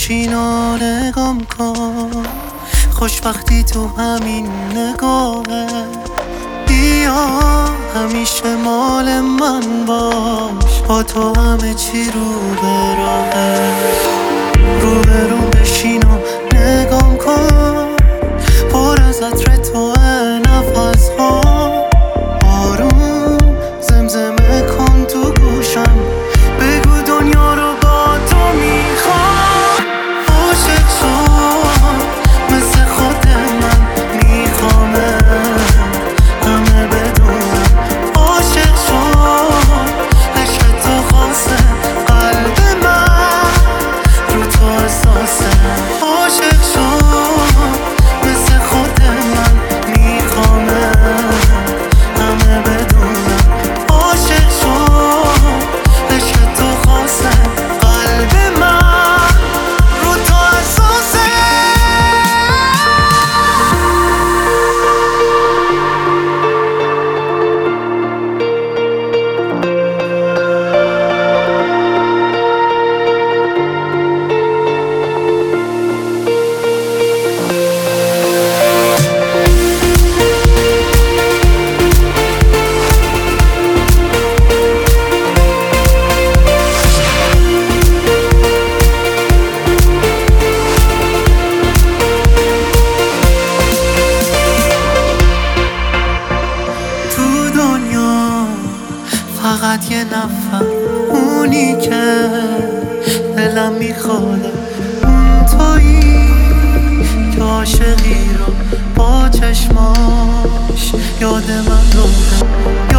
بشین و نگام کن، خوشبختی تو همین نگاهه. بیا همیشه مال من باش، با تو همه چی رو به راهه. رو به رو بشین و نگام کن، پر از عطر توه نفس ها. آروم زمزمه کن تو گوشم، بگو دنیا رو با تو میخوام. عاشق شد مثل خود من میخوامه، همه بدونم. عاشق شد عشق تو خاصه، قلب من رو تو احساسه. عاشق شد مثل خود من میخوامه، همه بدونم. عاشق شد عشق تو خاصه، قلب من رو تو احساسه. فقط یه نفر، اونی که دلم میخواد، اون تویی که عاشقی رو با چشماش یاد من رو